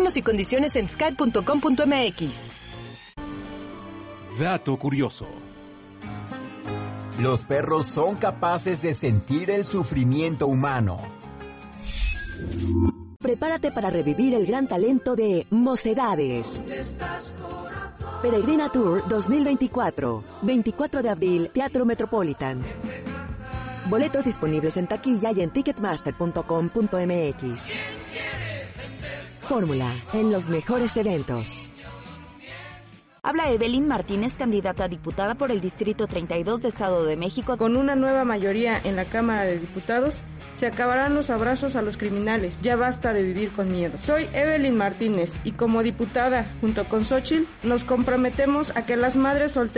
Términos y condiciones en sky.com.mx. Dato curioso. Los perros son capaces de sentir el sufrimiento humano. Prepárate para revivir el gran talento de Mocedades. Peregrina Tour 2024. 24 de abril, Teatro Metropolitan. Boletos disponibles en taquilla y en ticketmaster.com.mx. Fórmula, en los mejores eventos. Habla Evelyn Martínez, candidata a diputada por el Distrito 32 de Estado de México. Con una nueva mayoría en la Cámara de Diputados, se acabarán los abrazos a los criminales. Ya basta de vivir con miedo. Soy Evelyn Martínez y como diputada, junto con Xóchitl, nos comprometemos a que las madres solteras